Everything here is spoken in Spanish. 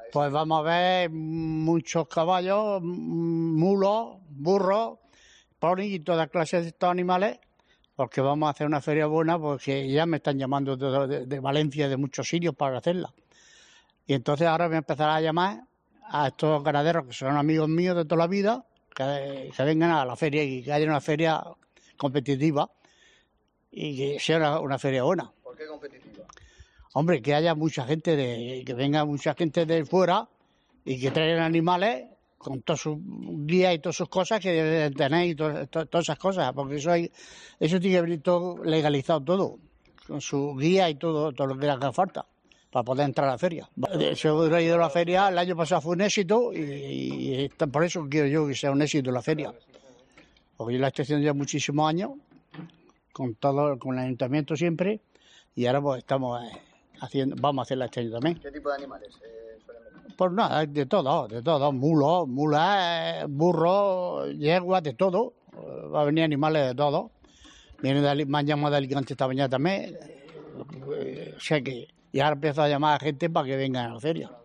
Pues vamos a ver muchos caballos, mulos, burros, ponis y todas clases de estos animales, porque vamos a hacer una feria buena, porque ya me están llamando de Valencia, de muchos sitios para hacerla. Y entonces ahora voy a empezar a llamar a estos ganaderos que son amigos míos de toda la vida, que vengan a la feria y que haya una feria competitiva y que sea una feria buena. ¿Por qué competitiva? Hombre, que haya mucha gente, que venga mucha gente de fuera y que traigan animales con todos sus guías y todas sus cosas que deben tener y todas esas cosas, porque eso tiene que venir todo legalizado todo, con su guía y todo lo que haga falta para poder entrar a la feria. Seguro he ido a la feria, el año pasado fue un éxito y por eso quiero yo que sea un éxito la feria, porque yo la estoy haciendo ya muchísimos años, con el ayuntamiento siempre, y ahora pues estamos vamos a hacerla este año también. ¿Qué tipo de animales suelen venir? Pues nada, de todo, mulos, mulas, burros, yeguas, de todo. Va a venir animales de todo. Me han llamado de Alicante esta mañana también. O sea que, y ahora empiezo a llamar a gente para que vengan a la feria.